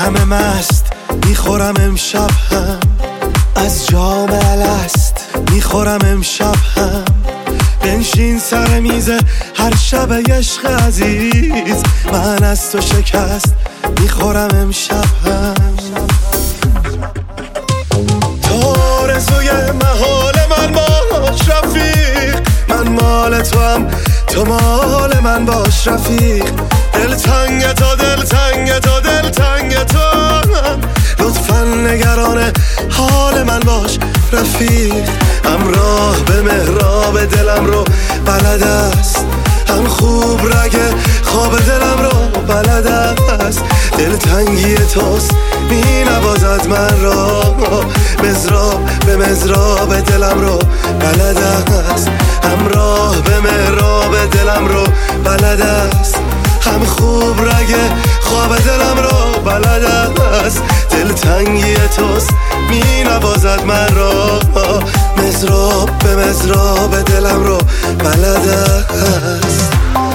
همه مست میخورم امشب هم از جام الست میخورم امشب هم بنشین سر میز هر شب عشق عزیز من از تو شکست میخورم امشب هم تو آرزوی محال من باش رفیق من مال تو هم تو مال من باش رفیق دلتنگ تو دلتنگ تو دلتنگ تو لطفا نگران حال من باش رفیق همراه به محراب دلم رو بلد است هم خوب رگ خواب دلم رو بلد است دلتنگی توست می نوازد من را مزراب به مزراب دلم رو بلد است همراه به محراب دلم رو بلد است هم خوب رگ خواب دلم رو بلد است دلتنگی توست می نوازد من را مزراب به مزراب دلم رو بلد است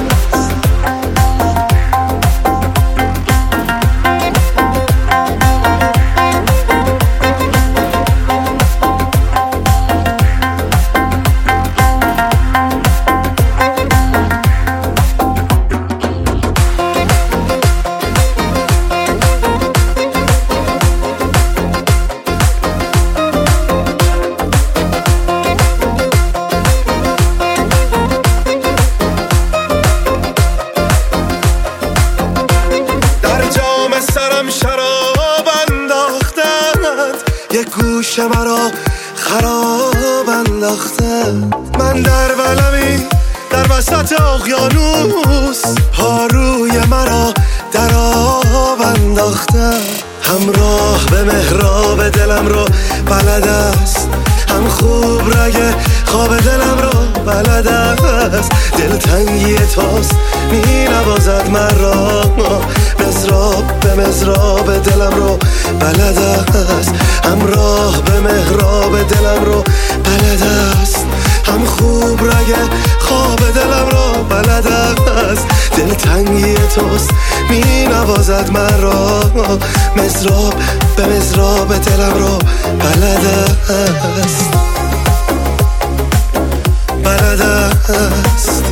یک گوشه مرا خراب انداختن من در ولمی در وسط اقیانوس پاروی مرا در آب انداختن همراه به محراب دلم رو بلد است هم خوب رگ خواب دلم رو بلد است دلتنگی توست می نوازد من را مزراب به مزراب دلم رو بلد است همراه به محراب دلم رو بلد است هم خوب رگ خواب دلم رو بلد است دلتنگی توست می نوازد من را مزراب به مزراب دلم رو بلد است بلد است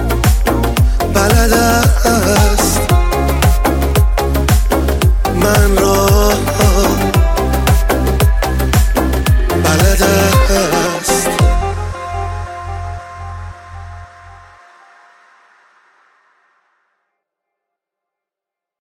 بلد است من